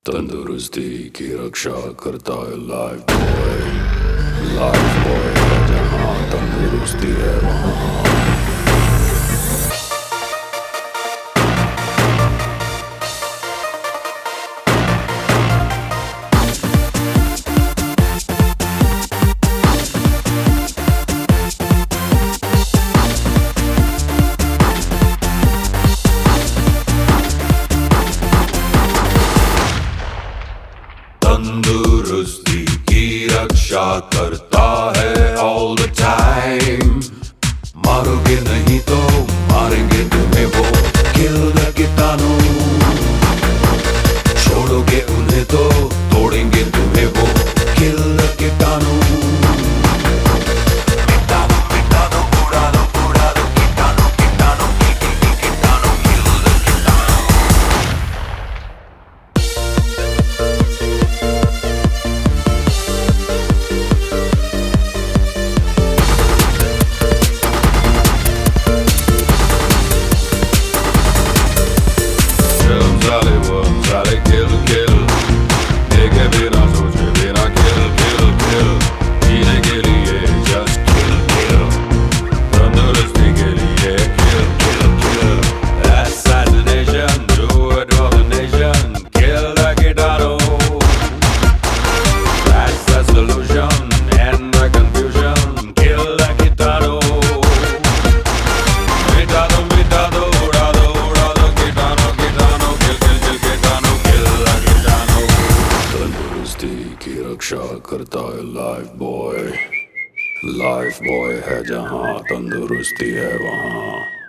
तंदुरुस्ती की रक्षा करता है लाइफ बॉय। लाइफ बॉय है जहाँ तंदुरुस्ती है वहाँ। तंदुरुस्ती की रक्षा करता है ऑल द टाइम। मारोगे नहीं तो मारेंगे तुम्हें वो किल द कीटाणु। छोड़ोगे उन्हें तो तोड़ेंगे तुम्हें वो किल द कीटाणु। Sale kill kill, देखे बिना सोचे बिना kill kill kill, जीने के लिए just kill kill, तंदुरुस्ती के लिए kill kill kill, assassination do it for the nation, kill the कीटाणु, that's the solution, end the confusion, kill the कीटाणु, मिटा दो उड़ा दो कीटाणु कीटाणु kill kill kill कीटाणु kill the कीटाणु। तंदुरुस्ती की रक्षा करता है लाइफ बॉय। लाइफ बॉय है जहाँ तंदुरुस्ती है वहाँ।